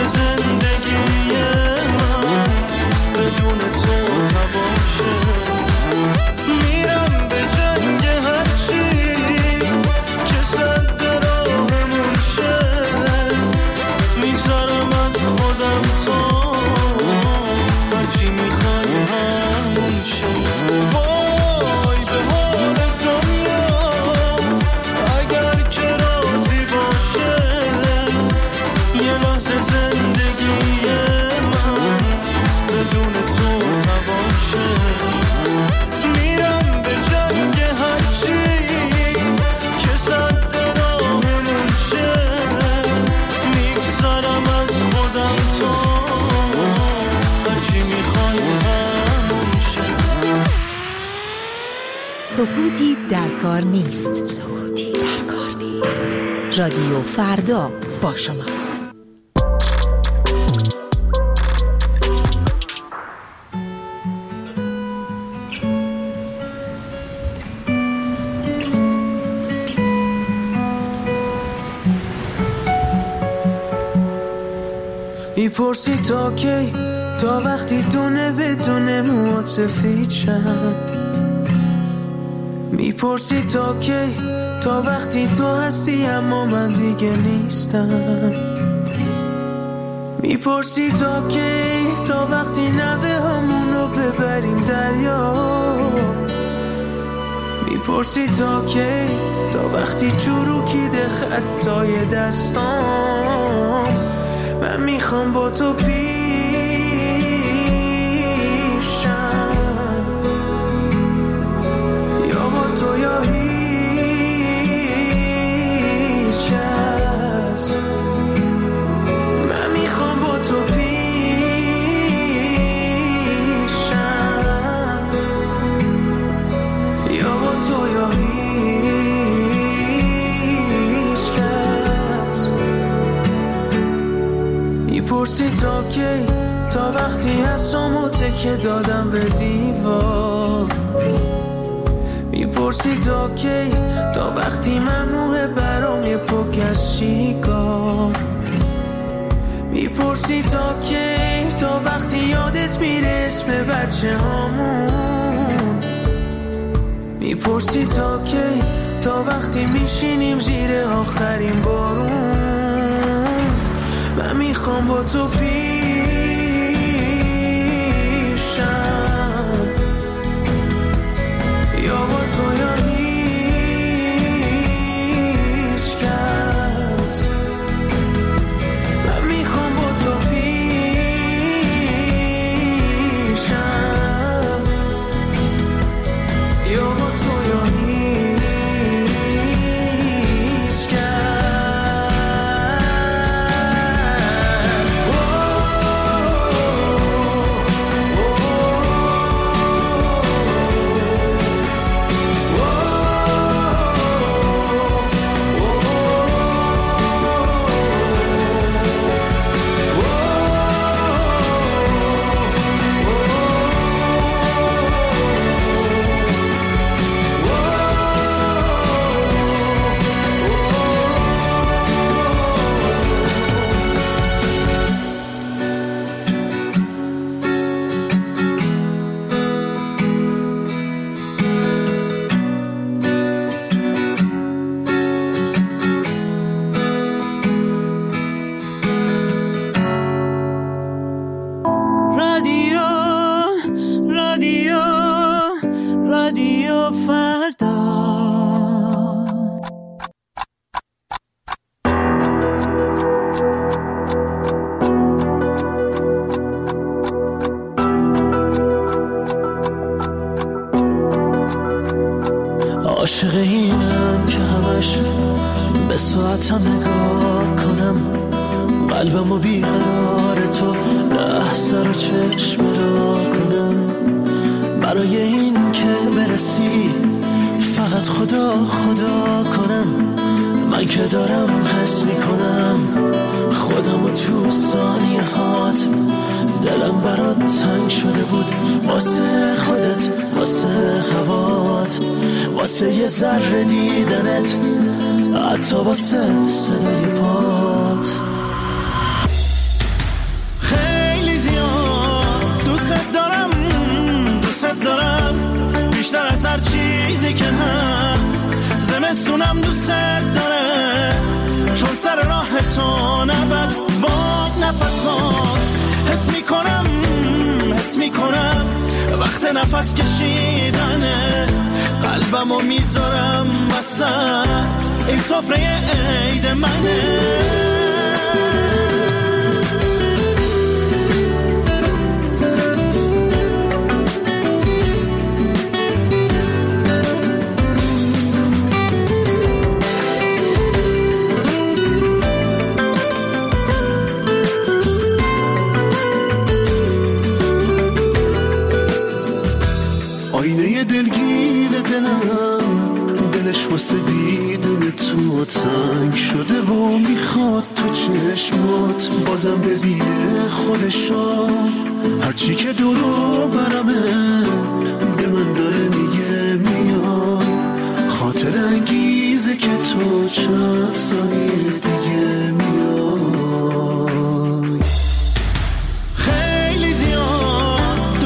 زندگی من بدون تو تباشه. میرم به جنگ هرچی که صد راهمون شه، میگذارم از خودم تا هرچی میخوای همون شه. وای به حال دنیا اگر که راضی باشه، یه لحظه زندگی من بدون تو تباشه. میرم به جنگ هرچی که صد راهمون شه، میگذارم از خودم تا هرچی میخوای همون شه. سکوتی در کار نیست. سکوتی در کار نیست. رادیو فردا با شماست. میپرسی تا کی، تا وقتی دونه بدونه موات سفید شن. میپرسی تا کی، تا وقتی تو هستی اما من دیگه نیستم. میپرسی تا کی، تا وقتی نوه همونو ببریم دریا. میپرسی تا کی، تا وقتی چروکیده خطای دستام. من میخوام با تو پیشم، یا با تو یا هیچ کس. من میخوام با تو پیشم، یا با تو یا هیچ کس. میپرسی تا کی، تا وقتی هستم تکه دادم به دیوار. میپرسی تا کی، تا وقتی ممنوعه برام یه پک از شیکار. میپرسی تا کی، تا وقتی یادت میره اسم بچه هامون. میپرسی تا کی، تا وقتی میشینیم زیر آخرین بارون. من میخوام با تو پیشم، یا با تو یا هیچ کس. من میخوام با تو پیشم، یا با تو یا هیچ کس. رادیو فردا. عاشق اینم که همش به ساعتم نگاه کنم، قلبمو بیقرار تو لحظه رو چشم را کنم. برای این که برسی فقط خدا خدا کنم. من که دارم حس میکنم خودمو تو ثانیه هات. دلم برات تنگ شده بود واسه خودت، واسه هوات، واسه یه ذره دیدنت، حتی واسه صدای پات. زمستونم دوست داره چون سر راه تو نبست باد نفسات. حس میکنم وقت نفس کشیدنه قلبمو میذارم وسط این سفره عید منه. آینه دلگیر دلم دلش واسه دیدن تو تنگ شده و میخواد تو چشمات بازم ببینه خودشو. هرچی که دورو برمه به من داره میگه میای خاطر انگیزه که تو چند ثانیه دیگه میای. خیلی زیاد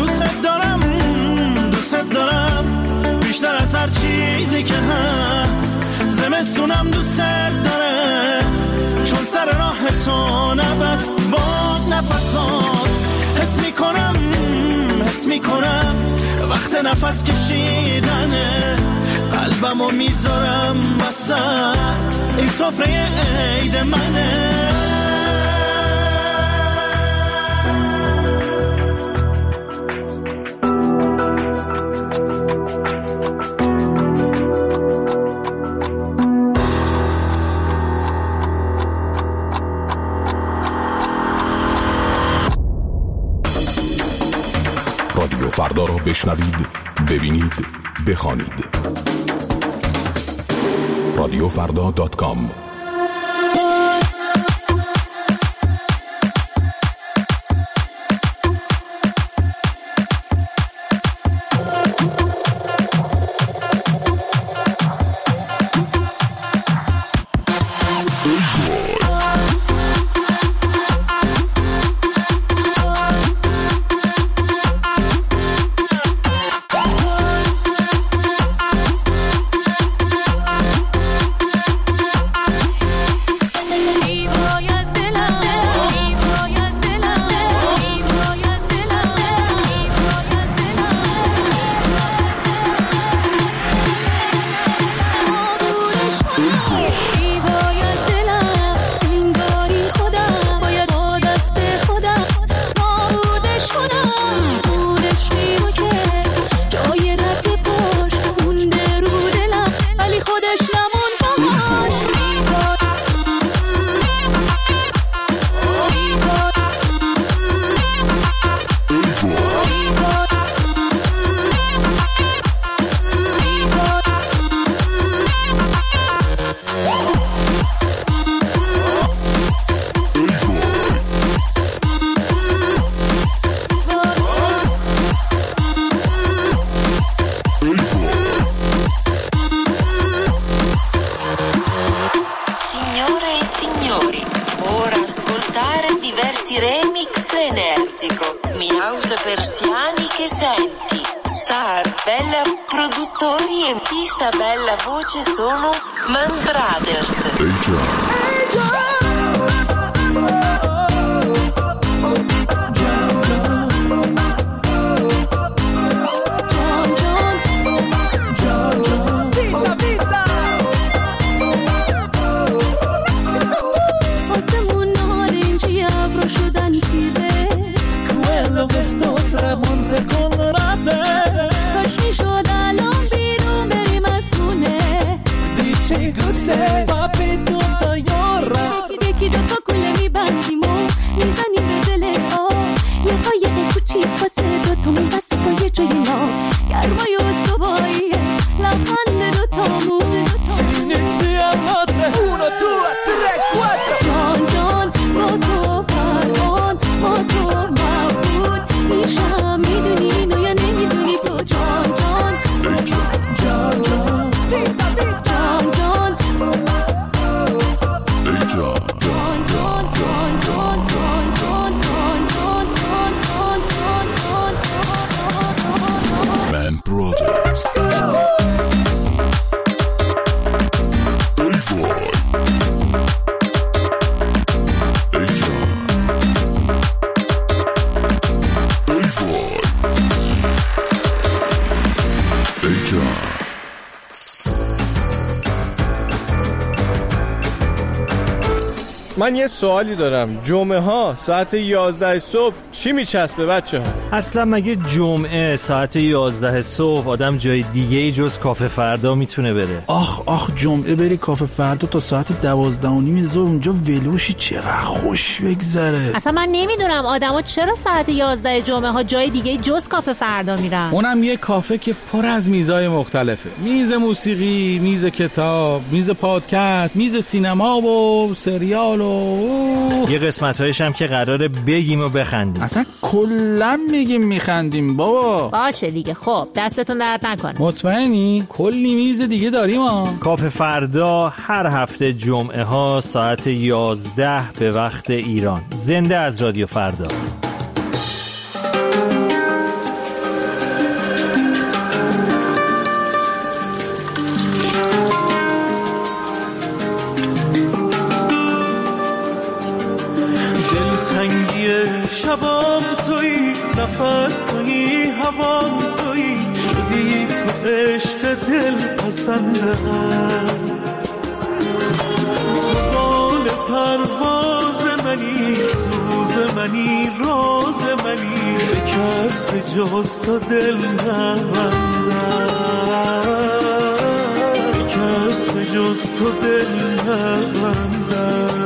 دوست دارم بیشتر از هر چیزی که هست. زمستونم دوست داره چون سر راه تو نبست باد نفسات. حس میکنم وقت نفس کشیدنه قلبمو میذارم وسط این سفره عید منه. رادیو فردا را بشنوید، ببینید، بخوانید. radiofrda.com Persiani che senti, Sar, Bella produttori e pista bella voce sono Man Brothers. Questo tramonte colorate کاش میشد الان بیرون بریم از خونه dici cos'è fa بدون طيارة یکی دوتا کوله میبند من یه سوالی دارم. جمعه ها ساعت 11 صبح چی میچسبه بچه ها؟ اصلا مگه جمعه ساعت 11 صبح آدم جای دیگه ای جز کافه فردا میتونه بره؟ آخ جمعه بری کافه فردا تا ساعت 12:30 ظهر اونجا ولوشی، چقدر خوش بگذره. اصلا من نمیدونم آدما چرا ساعت 11 جمعه ها جای دیگه جز کافه فردا میرن. اونم یه کافه که پر از میزای مختلفه. میز موسیقی، میز کتاب، میز پادکست، میز سینما و سریال و یه قسمت‌هایش هم که قراره بگیم و بخندیم. اصلا کلا میگیم میخندیم بابا. باشه دیگه، خب دستتون درد نکنه. مطمئنی؟ کلی میز دیگه داریم ها. کافه فردا هر هفته جمعه ها ساعت 11 به وقت ایران. زنده از رادیو فردا. دلتنگی شبام تویی، نفس تویی، هوام تویی، شدی تو عشق دل پسندم. تو بال پرواز منی، سوز منی، راز منی، به کس به جز تو دل نبندم، به کس به جز تو دل نبندم.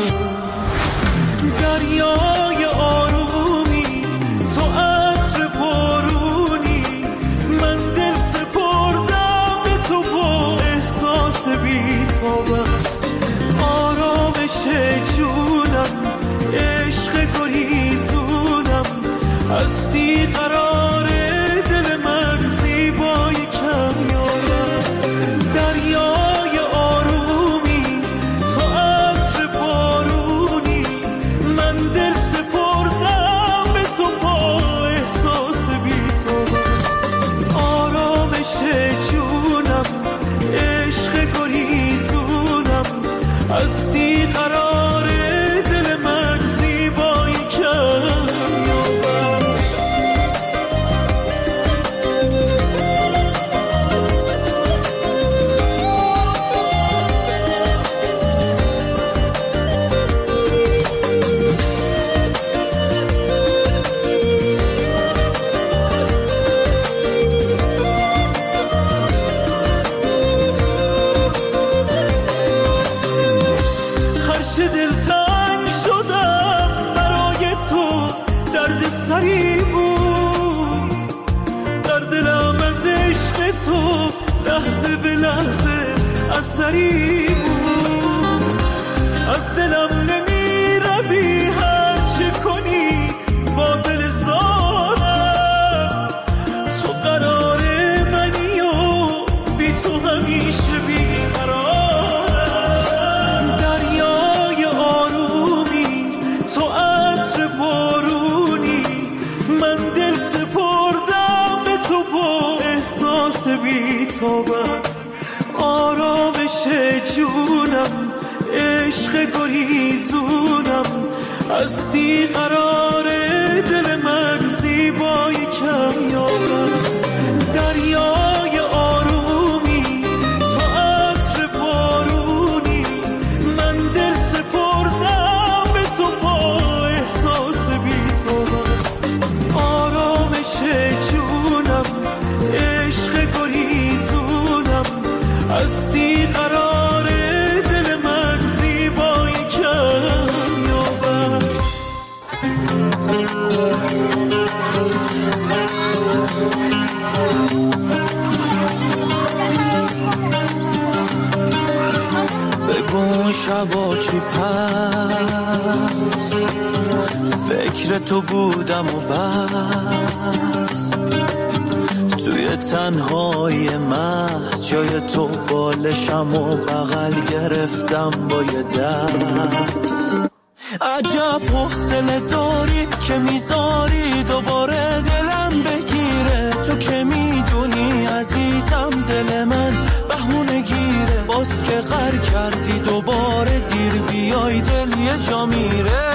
دریای آرومی، تو عطر بارونی، من دل سپردم به تو با احساس بی‌تابم. آرامش جونم، عشق گریزونم، هستی قرار دل من، زیبای کمیابم. دریای آرومی، تو عطر بارونی، من دل سپردم به تو با احساس بی‌تابم. آرامش جونم، عشق گریزونم، هستی قرار دل من، زیبایی کمیابم. هرچه دلتنگ شدم برای تو، درد سری بود در دلم، از عشق تو لحظه به لحظه اثری بود. از دلم نمی روی، هر چه کنی با دل زارم. تو قرار منی و بی تو همیشه بیقرارم. دریای آرومی، تو عطر بارونی، من دل سپردم به تو با احساس بی‌تابم. آرامش جونم، عشق گریزونم، هستی قرار دل من، زیبای کمیابم. دریای آرومی، تو عطر بارونی، من دل سپردم به تو با احساس بی‌تابم. آرامش جونم، عشق گریزونم، هستی قرار دل من، زیبایی کمیابم. بگو شبا چی پس، فکر تو بودم و بس. توی تنهای من جای تو بالشم و بغل گرفتم با یه دست. عجب حوصله داری که میذاری دوباره دلم بگیره. تو که میدونی عزیزم دل من بهونه گیره. باز که غر کردی دوباره دیر بیای دل یه جا میره.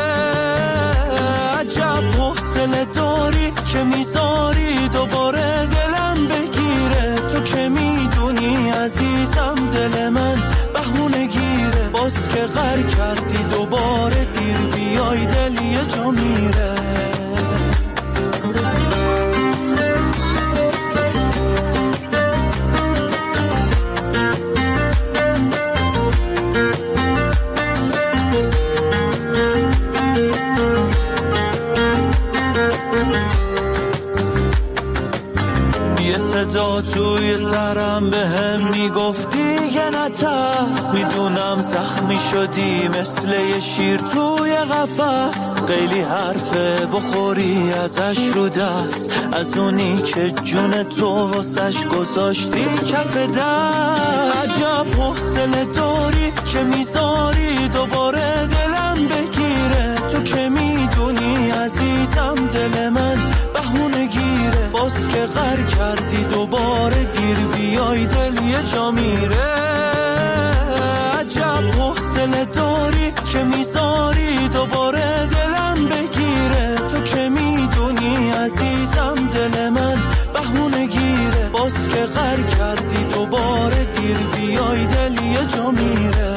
عجب حوصله داری که میذاری دوباره دلم بگیره. تو که میدونی عزیزم دل من بهونه گیره. باز که غر کردی دوباره صدا توی سرم به هم میگفتی یه نترس، میدونم زخمی شدی مثل یه شیر توی قفس، خیلی حرفه بخوری ازش رو دست، از اونی که جون تو واسش گذاشتی کف دست. عجب حوصله داری که میذاری دوباره دلم بگیره، تو که میدونی عزیزم دل من بهونه گیره، باز که غر کردی دوباره دیر بیای دل یه جا میره. عجب حوصله داری که میذاری دوباره دلم بگیره، تو که میدونی عزیزم دل من بهونه گیره، باز که غر کردی دوباره دیر بیای دل یه جا میره.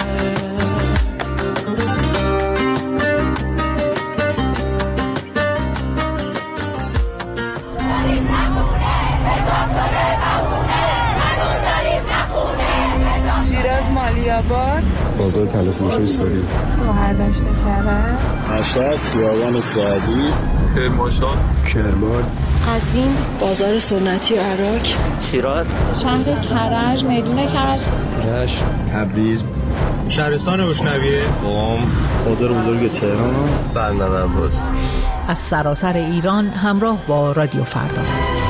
شیراز مالیاباد، بازار تلفروشی ساری، مهردشت کرد، مشهد، خیابان سعدی، کرمانشاه، کرمان، قزوین، بازار سنتی و عراق، شیراز، شهر کرج، میدون کرج، رشت، تبریز، شهرستان بشنویه، قم، بازار بزرگ تهران، بندر عباس. از سراسر ایران همراه با رادیو فردا.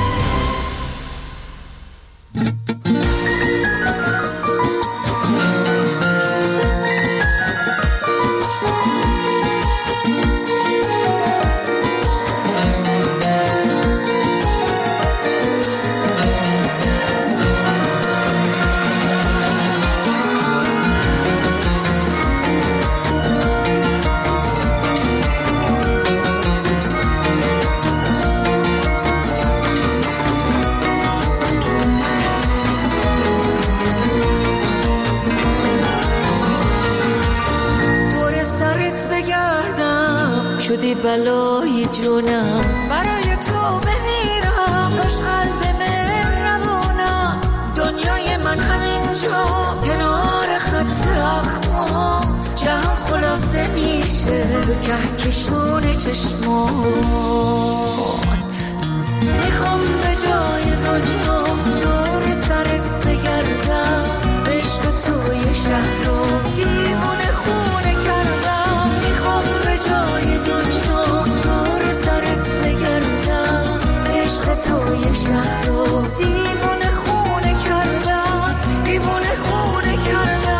شدی بلای جونم، برای تو بمیرم، خوش قلب مهربونم، دنیای من همینجاست کنار خط اخمات، جهان خلاصه میشه تو کهکشون چشمات. میخوام به جای دنیا دور سرت بگردم، عشق توی شهر رو دیوونه خونه کردم. میخوام به جای دنیا دور سرت بگردم، عشق توی شهر رو دیوونه خونه کردم، دیوونه خونه کردم.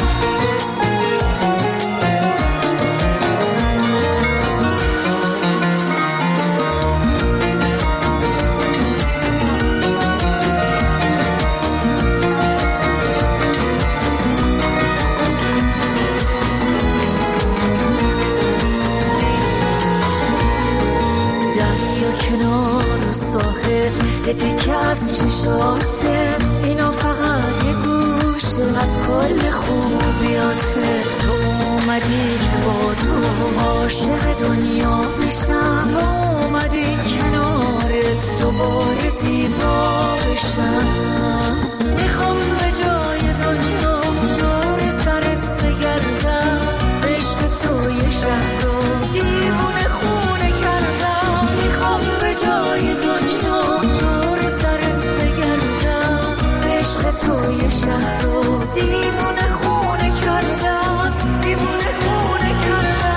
یه تیکه از چشاته، اینا فقط یه گوشه از کل خوبیاته. تو اومدی که با تو عاشق دنیا بشم، اومدی کنارت دوباره زیبا بشم. میخوام به جای دنیا دور سرت بگردم، عشق توی شهر رو دیوونه خونه کردم. میخوام به جای دنیا دور سرت بگردم، عشق توی شهر رو دیوونه خونه کردم، دیوونه خونه کردم.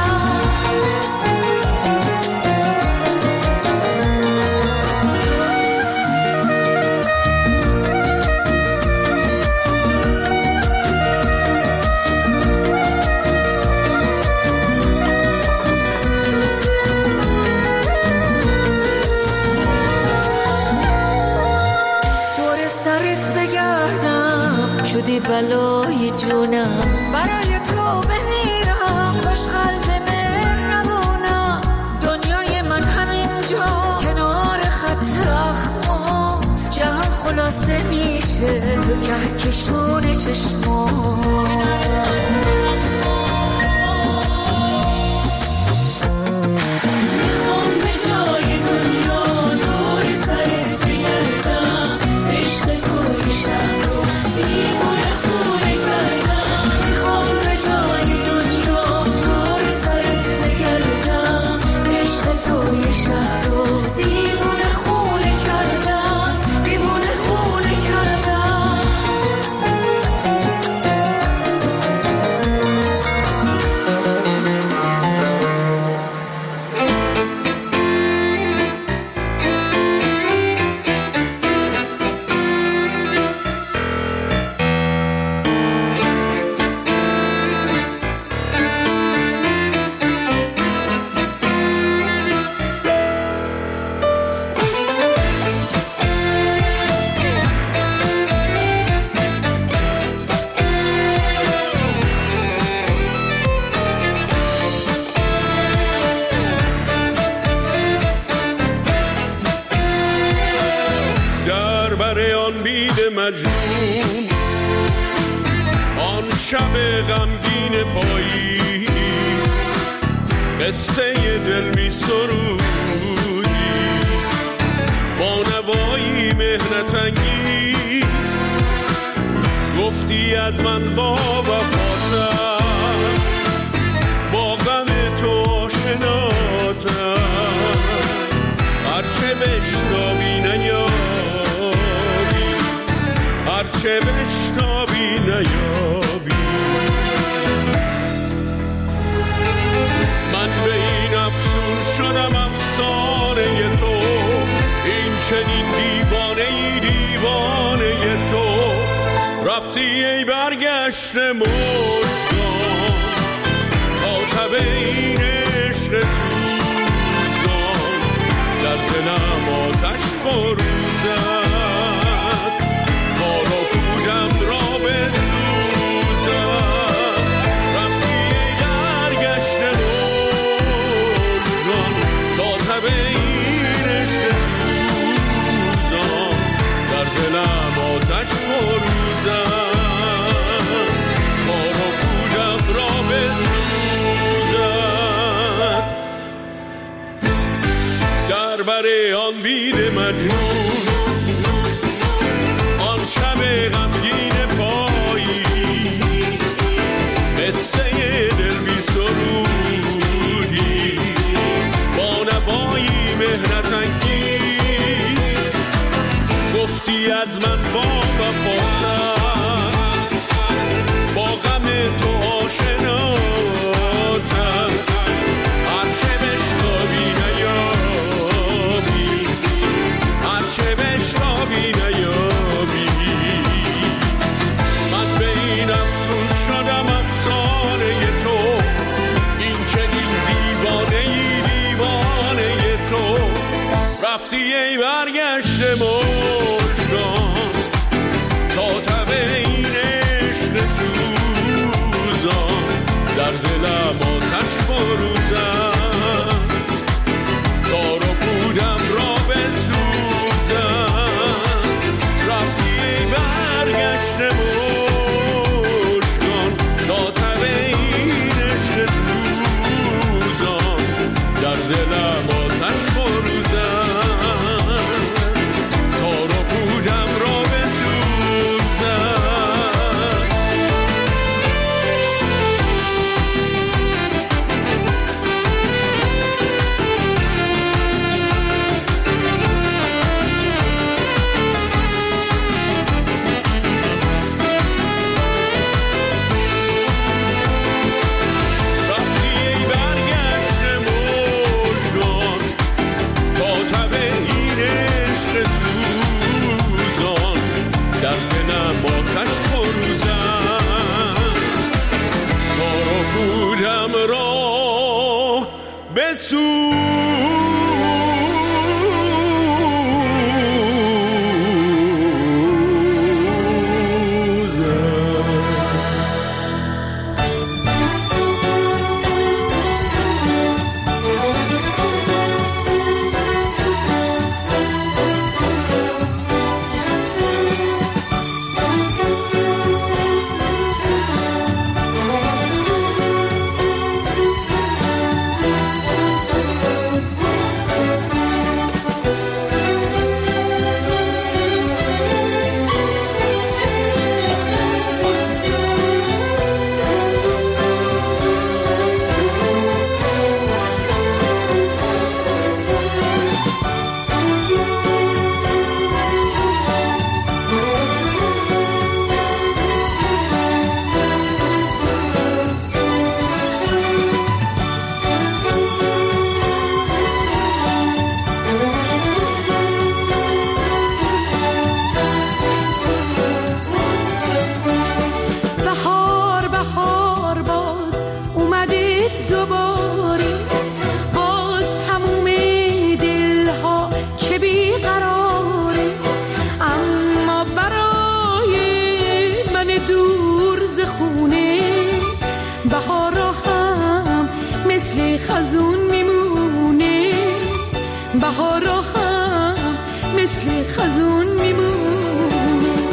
شدی بلای جونم، برای تو بمیرم، خوش قلب مهربونم، دنیای من همینجا کنار خط اخمات، جهان خلاصه میشه تو کهکشون چشمات. دیوونه خونه کردم، دیوونه خونه بید مجنون، آن شب غمگین پایی قصه دل می سرودی، با نوایی مهنت انگیز گفتی از من با وفاتر، با غم تو آشناتر، هرچه بشتابی نیابی، هرچه بشتابی نیابی. من به این افسون شدم افسانه تو، این چنین دیوانه تو، رفتی ای برگشته مژگان، تا تب این عشق سوزان در دلم آتش فروزد، کار و پودم را بسوزد. رفتی ای برگشته مژگان، تا تب این عشق سوزان در دلم آتش فروزد، کار و پودم را بسوزد. در بر آن بید مجنون، آن شب غمگین پایی قصه دل بی سرودی، با نوایی مهنت انگیز گفتی از من با وفاتر، با غم تو آشناتر، هرچه بشتابی نیابی، هرچه بشتابی نیابی. من به این افسون شدم افسانه تو، این چنین دیوانه تو، رفتی ای برگشته مژگان، تا تب این عشق سوزان در دلم آتش فروزد، کار و پودم را بسوزد. رفتی ای برگشته مژگان، تا تب این عشق سوزان در دلم آتش فروزد، کار و پودم را بسوزد. رفتی ای برگشته مژگان، تا تب این عشق سوزان در دلم آتش فروزد، کار و پودم را خزون میمونه، بهارا هم مثل خزون میمونه.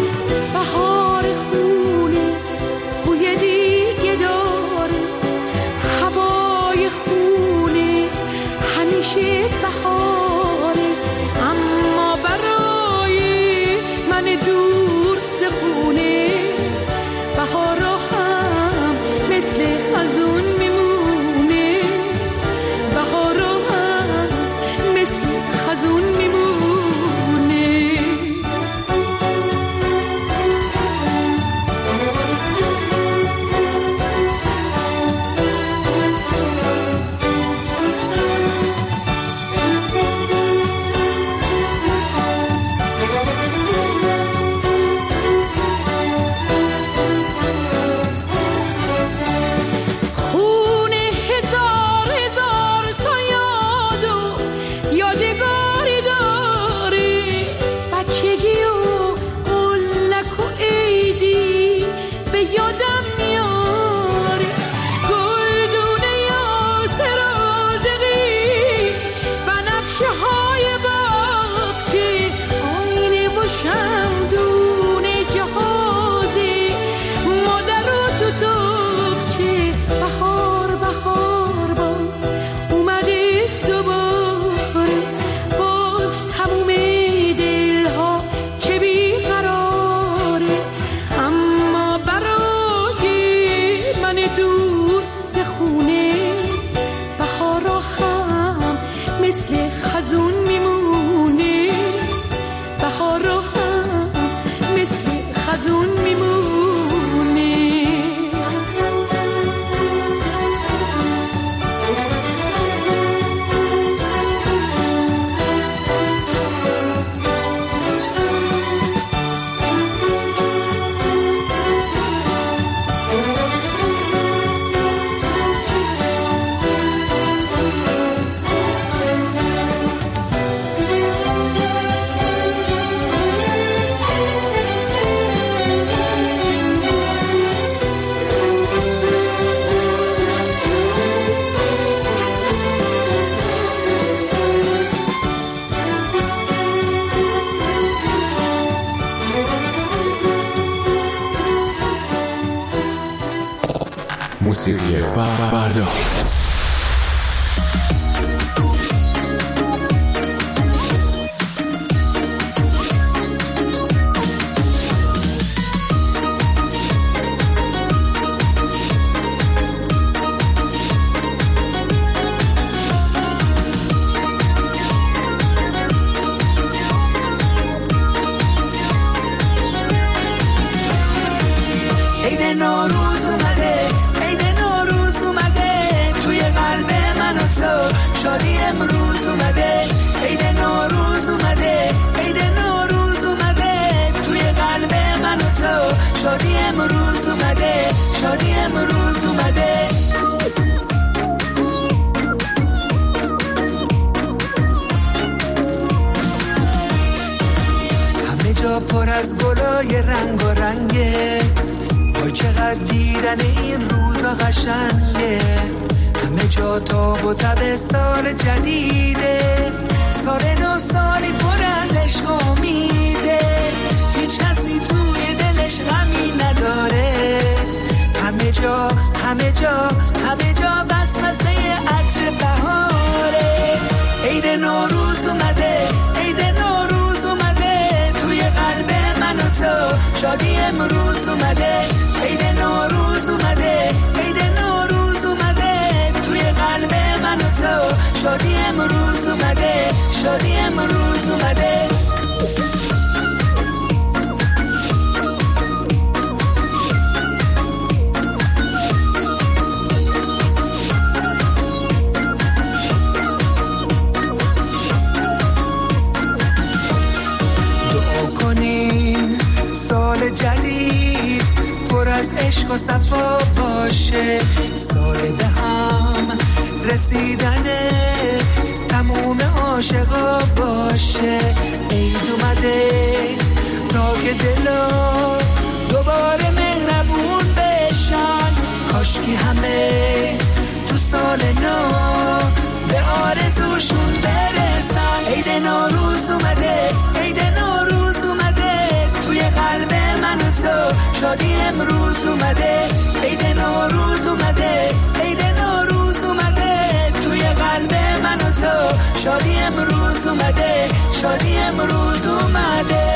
یادگاری داری، بچگی و قلک و عیدی به یادم میاری، گلدونه یاسر آزقی بنفشه های باغچه، آینه و شمدون جهازی مادر و دوتاقچه. بهار بهار باز اومده دوباره، باز تموم دلها چه بیقراره، اما برای من دور ز خونه بهارا هم مثل خزون میمونه، بهارا هم مثل خزون میمونه. موسیقی فردا. عید نوروز اومده، عید نوروز اومده، توی قلب من و تو شادی امروز اومده. عید نوروز اومده، عید نوروز اومده، توی قلب من و تو شادی امروز اومده، شادی امروز اومده. همه جا پر از گلای رنگ و رنگه، وای چقدر دیدن این روزا قشنگه، همه جا تاب و تب سال جدیده، سال نو سالی پر از عشق و امیده، هیچ کسی توی دلش غمی نداره، همه جا همه جا همه جا وسوسه عطر بهاره. عید نوروز اومده، عید نوروز اومده، توی قلب من و تو شادی امروز اومده. عید نوروز اومده، عید نوروز اومده، توی قلب من و تو شادی امروز اومده، شادی امروز اومده. دعا کنیم سال جدید پر از عشق و صفا باشه، سال دهم رسیدن تموم عاشقا باشه. عید اومده تا که دلا دوباره مهربون بشن، کاشکی همه تو سال نو به آرزوشون برسن. عید نوروز اومده، عید نوروز اومده، توی قلب من و تو شادی امروز اومده. عید نوروز اومده، عید نوروز اومده، توی قلب من و تو شادی امروز اومده، شادی امروز اومده.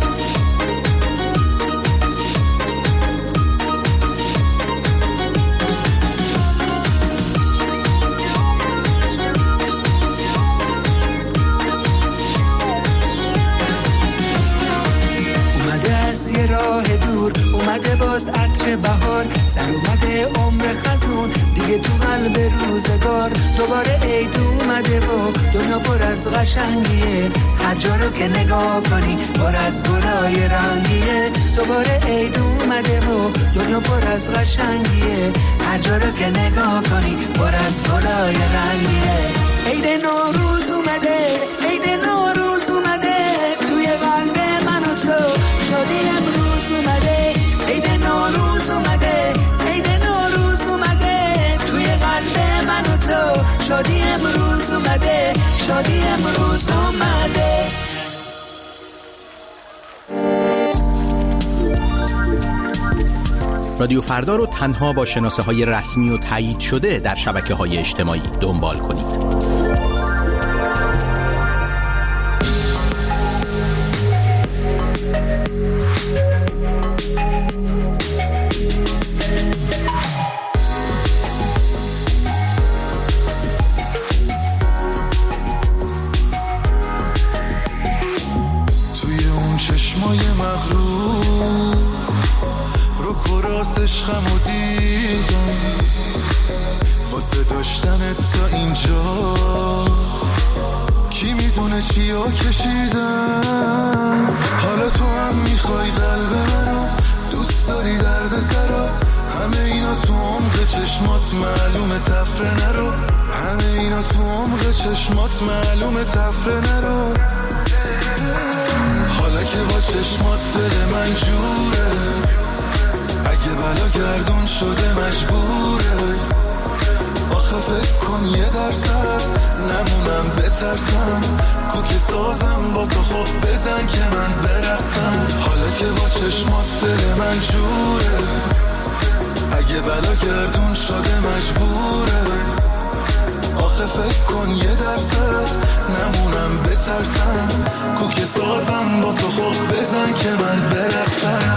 از یه راه دور اومده باز عطر بهار، سر اومده عمر خزون دیگه تو قلب روزگار. دوباره عید اومده و دنیا پر از قشنگیه، هر جا رو که نگاه کنی پر از گلای رنگیه. دوباره عید اومده و دنیا پر از قشنگیه، هر جا رو که نگاه کنی پر از گلای رنگیه. عید نوروز اومده، عید نوروز اومده، توی قلب من و تو شادی امروز اومده. عید نوروز اومده، عید نوروز اومده، توی قلب من و تو شادی امروز اومده، شادی امروز اومده. رادیو فردا رو تنها با شناسه‌های رسمی و تایید شده در شبکه‌های اجتماعی دنبال کنید. توی اون چشمای مغرور رو کراس عشقمو دیدم، واسه داشتنت تا اینجا کی میدونه چیا کشیدم. حالا تو هم میخوای قلب منو، دوست داری درد سرا، همه اینا تو عمق چشمات معلومه تفره نرو، همه اینا تو عمق چشمات معلومه تفره نرو. حالا که با چشمات دل من جوره، اگه بلا گردون شده مجبوره، آخه فکر کن یه درصد نمونم بترسم، کوکی سازم با تو خب بزن که من برقصم. حالا که با چشمات دل من جوره، اگه بلا گردون شده مجبوره، آخه فکر کن یه درصد نمونم بترسم، کوکی سازم با تو خب بزن که من برقصم.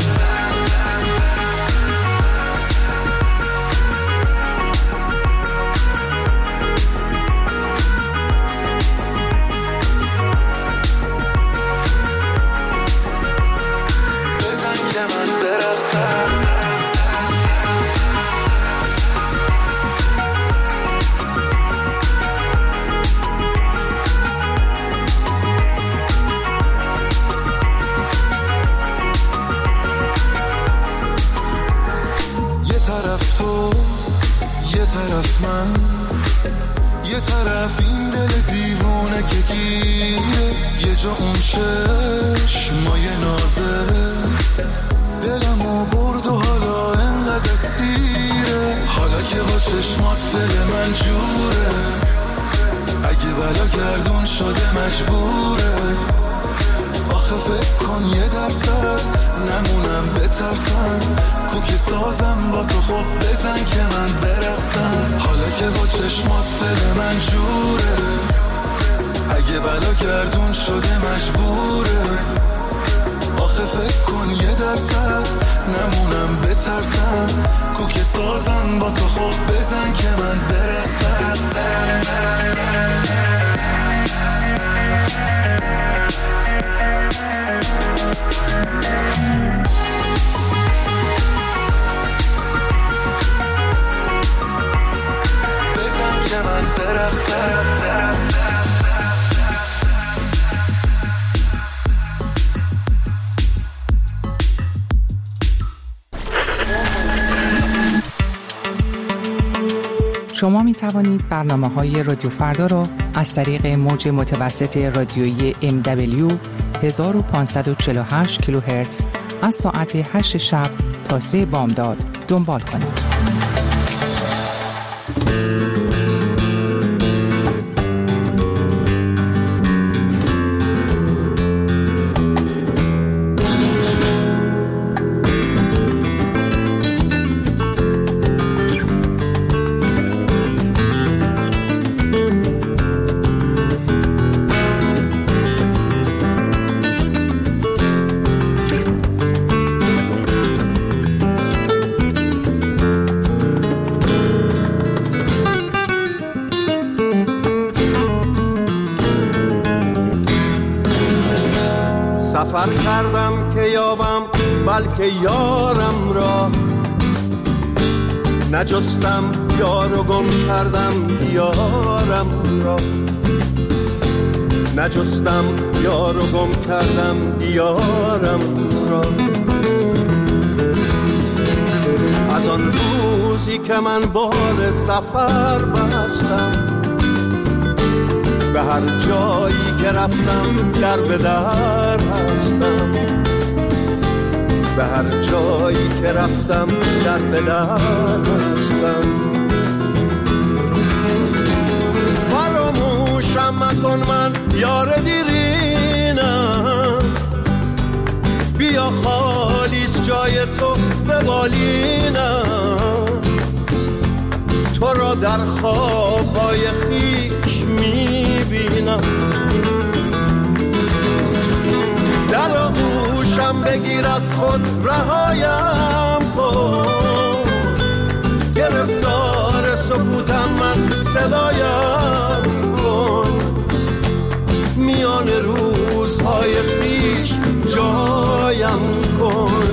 من یه طرف این دل دیوونه که گیره، یه جا اون چشمای نازه دلمو برد و حالا انقدر سیره. حالا که با چشمات دل من جوره، اگه بلا گردون شده مجبوره، آخه فکر کن یه درصد نمونم بترسم، کوکی سازم با تو خب بزن که من برقصم. حالا که با چشمات دل من جوره، اگه بلا گردون شده مجبوره، آخه فکر کن یه درصد نمونم بترسم، کوکی سازم با تو خب بزن که من برقصم. بزن که من برقصم. شما می توانید برنامه‌های رادیو فردا را از طریق موج متوسط رادیویی MW 1548 کیلوهرتز از ساعت 8 شب تا 3 بامداد دنبال کنید. سفر کردم که یابم بلکه یارم را، نجستم یار و گم کردم یارم را، نجستم یار و گم کردم یارم را. از آن روزی که من بال سفر بستم، به هر جایی که رفتم در به در هستم، به هر جایی که رفتم در به در هستم. فراموشم مکن من یار دیرینم، بیا خالیست جای تو به بالینم، تو را در خوابهای خیش میبینم. در آغوشم بگیر از خود رهایم کن، گرفتار سکوتم من صدایم کن، میان روزهای خیش جایم کن.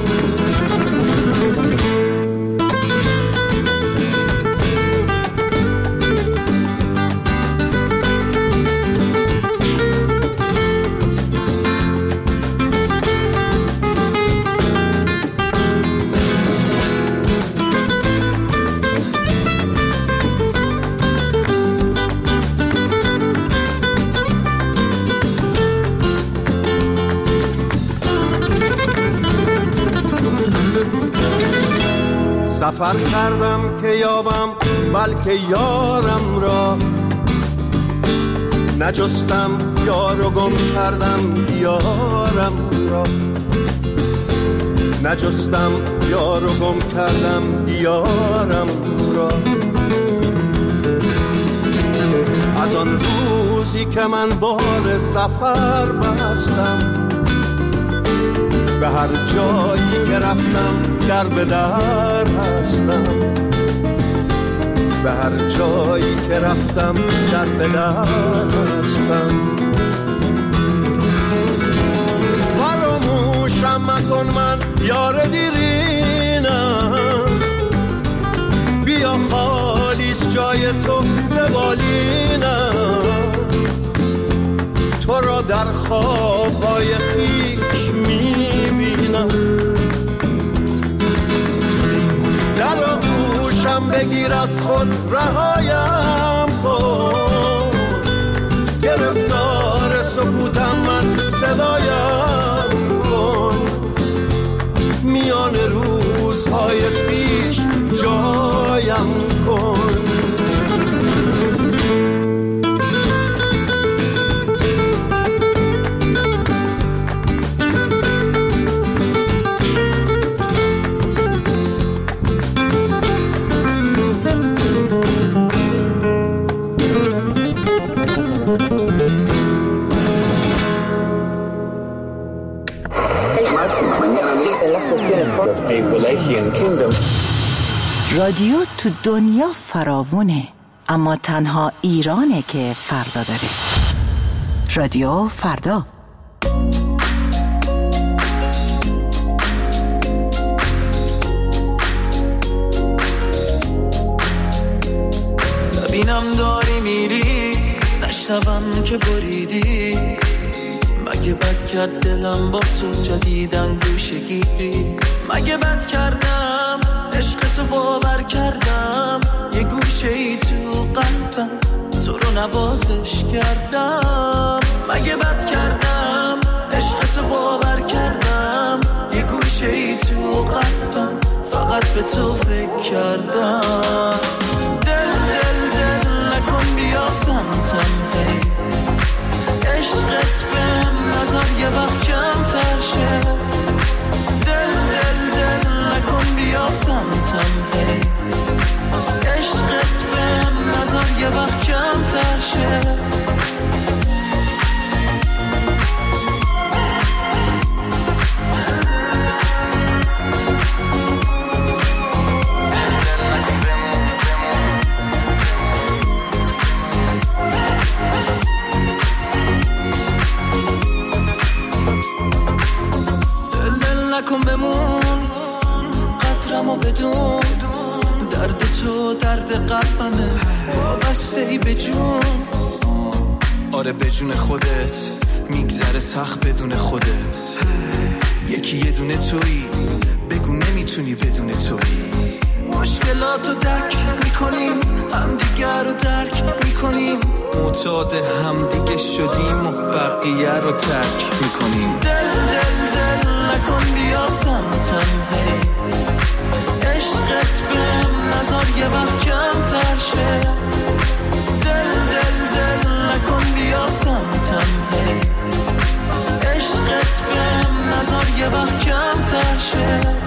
سفر کردم که یابم بلکه یارم را، نجستم یار و گم کردم یارم را، نجستم یار و گم کردم یارم را. از آن روزی که من بار سفر بستم، به هر جایی که رفتم در به در هستم، به هر جایی که رفتم در به در هستم. فراموشم مکن من یار دیرینم، بیا خالیست جای تو به بالینم، تو را در خوابهای خیش میبینم. در آغوشم بگیر از خود رهایم کن، گرفتار سکوتم من صدایم کن، میان روزهای خیش جایم کن. رادیو تو دنیا فراوونه، اما تنها ایرانه که فردا داره. رادیو فردا. ببینم داری میری، نشنوم که بریدی، مگه بد کرد دلم با تو جدیدن گوشه گیری، مگه بد کردم عشقتو باور کردم، یه گوشه ای تو قلبم تو رو نوازش کردم، مگه بد کردم عشقتو باور کردم، یه گوشه ای تو قلبم فقط به تو فکر کردم. دل دل دل نکن بیا سمتم، هی عشقت بهم نظر یه وقت کمتر شه، دل دل دل نکن بیا سمتم، هی عشقت بهم نظر یه وقت کمتر شه. نکن بمون قدرمو بدون، درد تو درد قلبمه وابسته ای به جون، آره به جون خودت میگذره سخت بدون خودت، یکی یه دونه تویی بگو نمیتونی بدون تویی، مشکلاتو درک میکنیم، همدیگر رو درک میکنیم، معتاد همدیگه شدیم و بقیه رو ترک میکنیم. دل دل دل نکن بیا سمتم، عشقت بهم نذار یه وقت کمتر شه. دل دل دل نکن بیا سمتم، عشقت بهم نذار یه وقت کمتر شه.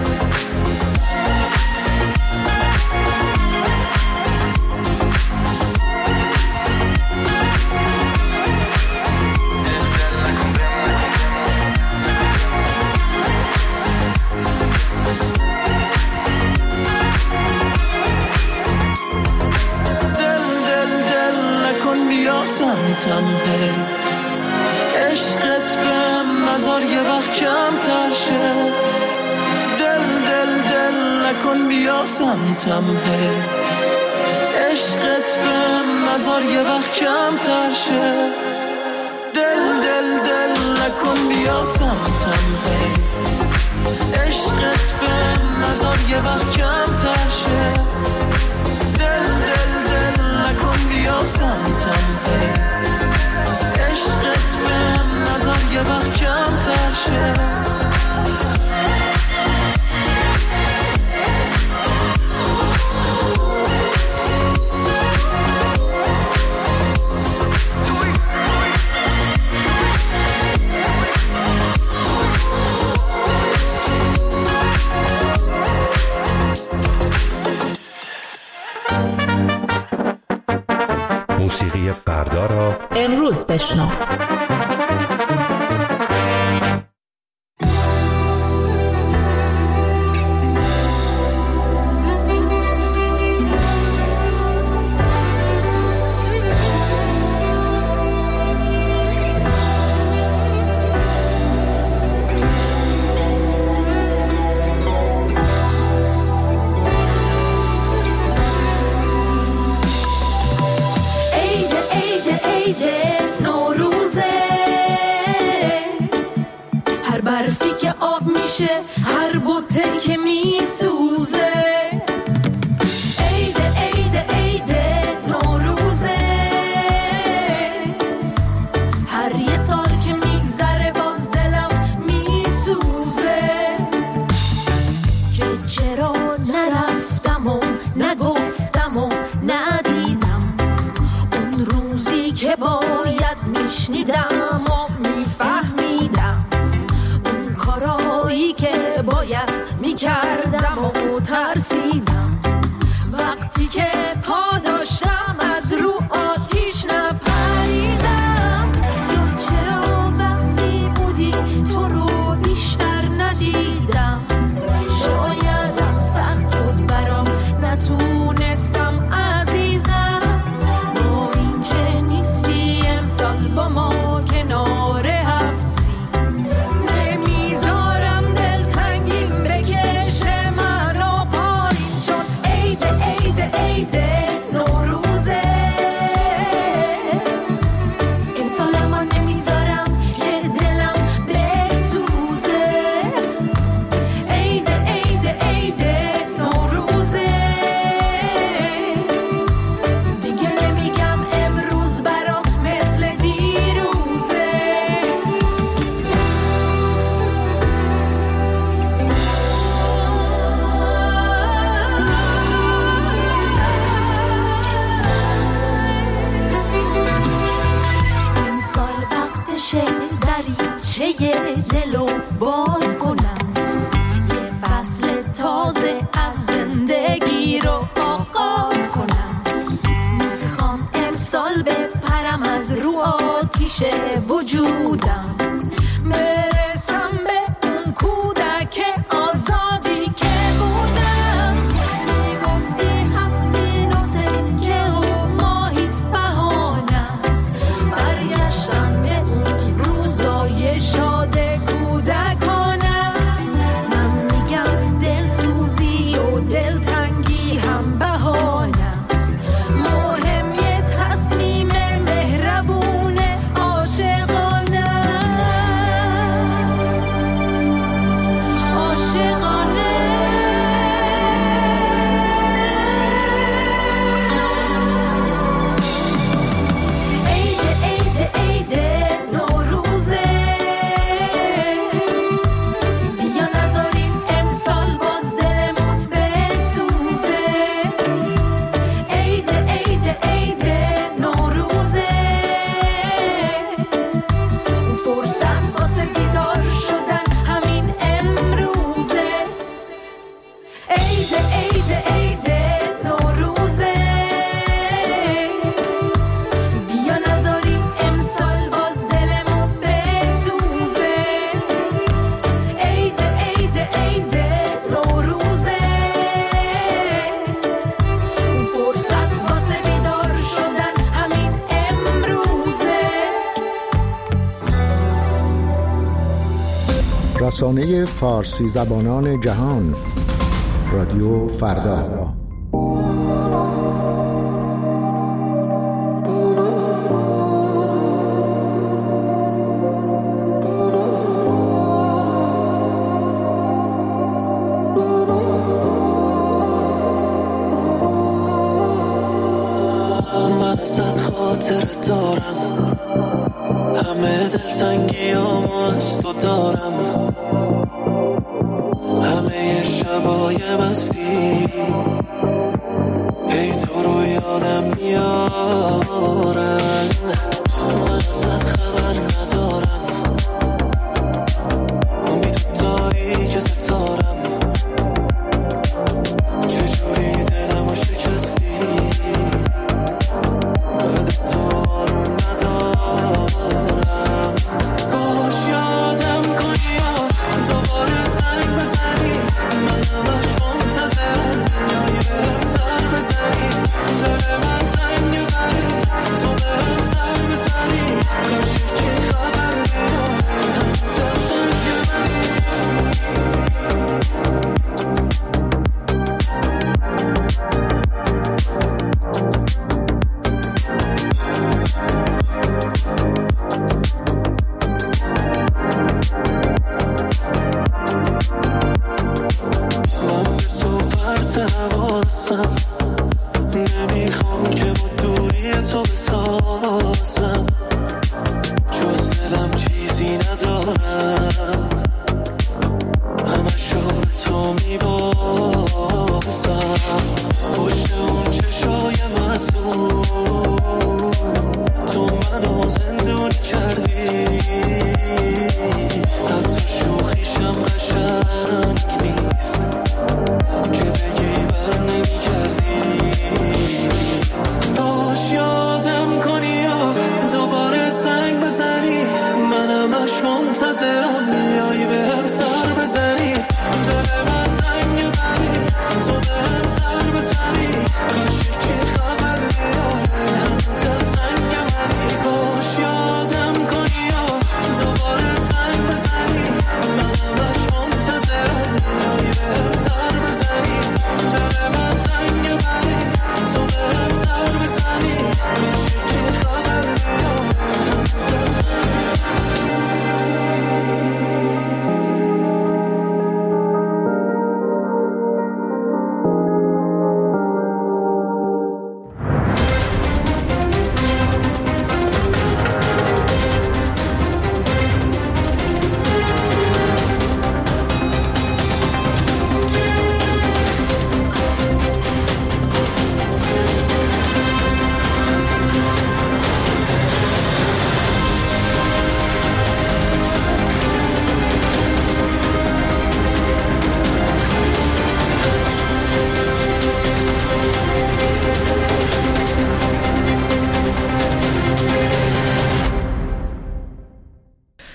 سمتم عشقت بهم نذار یه وقت کمتر شه. دل دل دل نکن بیا سمتم، عشقت بهم نذار یه وقت کمتر شه. دل دل دل نکن بیا سمتم، عشقت بهم نذار یه وقت کمتر شه. دل دل دل نکن بیا سمتم، عشقت بهم نذار یه وقت کمتر شه. موسیقی فردا را امروز بشنو. هر بوته که می سوزه. عیده عیده عیده نوروزه، هر یه سال که میگذره باز دلم می سوزه که چرا نرفتم و نگفتم و ندیدم اون روزی که باید میشنیدم و میفهمیدم اون کارایی که باید میکردم و ترسیدم وقتی که پا داشتم از رو آتیش نپریدم. یا چرا وقتی بودی تو رو بیشتر ندیدم، شایدم سخت بود برام نتونستم عزیزم. با این که نیستی امسال با ما کنار هفتی نمیذارم دلتنگیم بکشه منو پایین، چون عیده عیده عیده نوروزه. امسال من نمیذارم که دلم بسوزه. عیده عیده عیده نوروزه، دیگه نمیگم امروز برام مثل دیروزه. امسال وقتشه دریچه دلو باز کنم، یه فصل تازه از زندگی رو آغاز کنم. میخوام امسال بپرم از رو آتیش وجودم، برسم به اون کودک آزادی که بودم. میگفتی هفت سکه و ماهی بهانه است، برگشتم به اون روزای شاد کودکانه است. من میگم دلسوزی و دلتنگی هم بهانه است، مهم یه تصمیم مهربون عاشقانه است. فرصت واسه بیدار شدن همین امروزه. عید عید عید نوروزه، بیا نذاریم امسال باز دلمون بسوزه. عید عید عید نوروزه، اون فرصت واسه بیدار شدن همین امروزه. رسانه فارسی زبانان جهان، رادیو فردا. من ازت خاطر دارم، همه دلتنگیامو از تو دارم، همه شبای مستی ای تو رو یادم میارن. من ازت خبر ندارم، بی تو تاریک ستارم، چجوری دلمو شکستی، بعد تو آروم ندارم. کاش یادم کنی یا دوباره زنگ بزنی، منم اش منتظرم بیایی بهم سر بزنی. دل من تنگ بری تو بهم سر بزنی، کاش یکی خبر بیاره هم دل تنگ بری. من به تو پرت حواسم، نمیخوام که با دوری تو بسازم، جز دلم چیزی ندارم، همشو به تو میبازم. پشت اون چشای معصوم تو منو زندونی کردی، حتی شوخیشم قشنگ نیست که بگی بر نمی‌کردی. باش یادم کنی یا دوباره زنگ بزنی، منم اش منتظرم بیایی بهم سر بزنی. دل